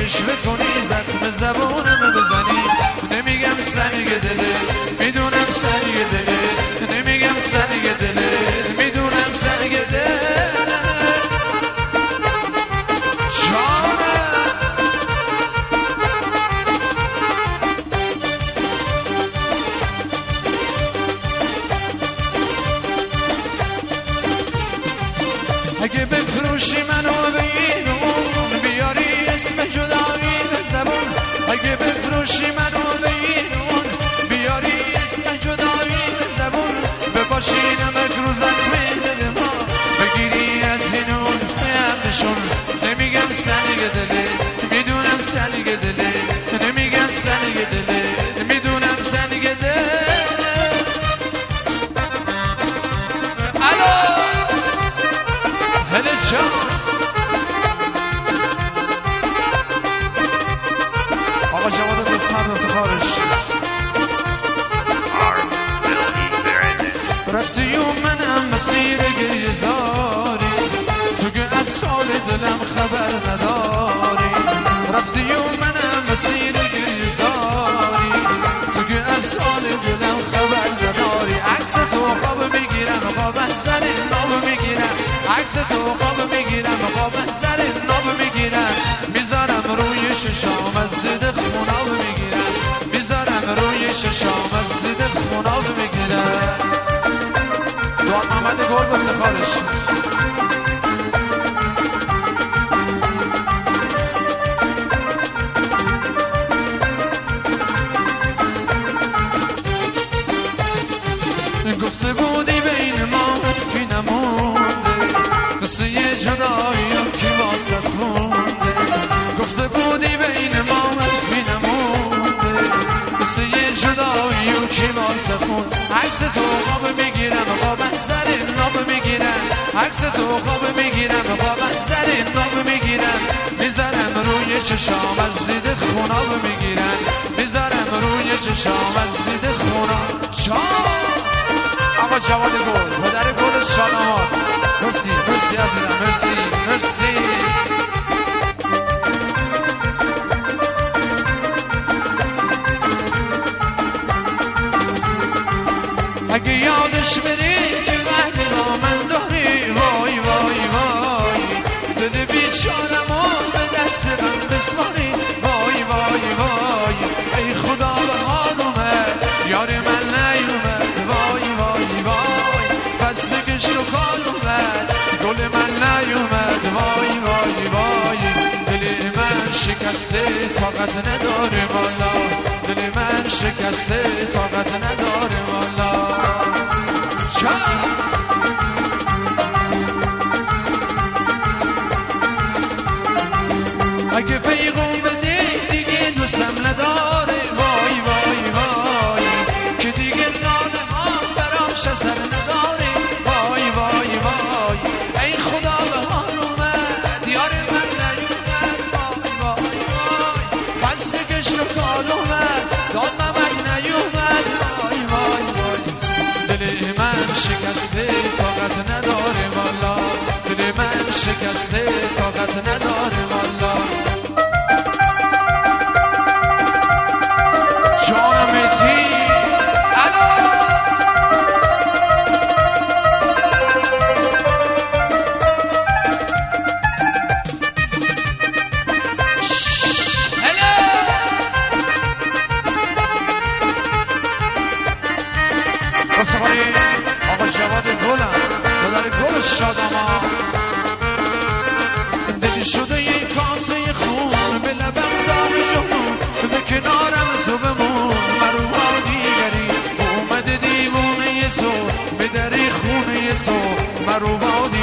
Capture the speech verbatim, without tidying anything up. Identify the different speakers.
Speaker 1: رشوه کنی زخم زبونم بزنی نمیگم سنگ دله میدونم سنگ دله نمیگم سنگ دله میدونم سنگ دله اگه بفروشی منو به اینون بیاری اسم جدایی به زبون اگه بفروشی منو به اینون بیاری اسم جدایی به زبون بپاشی نمک رو زخمه دل ما بگیری از اینون فهمشون نمیگم سنگ دله میدونم سنگ دله نمیگم سنگ دله میدونم سنگ دله هل جان آقا جواد قسمت افتخارش رفتی و منم مسیر گریه زاری تو که از سال دلم خبر نداری رفتی و منم مسیر گریه زاری تو که از سال دلم خبر نداری عکس تو خواب میگیرم خواب از سر ناب میگیرم عکس تو خواب میگیرم خواب از سر ناب میگیرم میذارم روی ششام از زده خوناب میگیرم میذارم روی ششام از زده خوناب میگیرم دعا محمد گل به افتخارش گفته بودی بین ما حرفی نمونده مثل یه جدایی که واسط مونده گفته بودی بین ما حرفی نمونده مثل یه جدایی که واسط مونده عکس تو خواب میگیرم خواب از سر ناب میگیرم عکس تو خواب میگیرم خواب از سر ناب میگیرم میذارم روی چشام از دید خوناب میگیرم میذارم روی چشام از دید خوناب چام آقا جواد گل پدر گل شادامات مرسی مرسی عزیزم مرسی مرسی اگه یادش بری که وحدی با من داری وای وای وای دل بیچارمو به دست من بسپاری وای وای وای ای خدا به حال اومد یار من نیومد وای وای وای پس گشت و کار اومد گل من نیومد وای وای وای دل من شکسته طاقت نداره والا دل من شکسته طاقت نداره والا اگه پیغام بده دیگه دوستم نداره وای وای وای که دیگه ناله ها براش اثر نداره وای وای وای ای خدا به حال اومد یار من نیومد وای وای وای پس گشت و کار اومد داد من نیومد وای وای وای دل من شکسته طاقت نداره والا دل من شکسته طاقت نداره والا آقا جواد گلم پدر گل شاداما دلی شده یک کاسه خون به لبم داغ جنون به کنارم تو بمون مروها دیگری اومده دیوونه سو به دری خونه سو مروها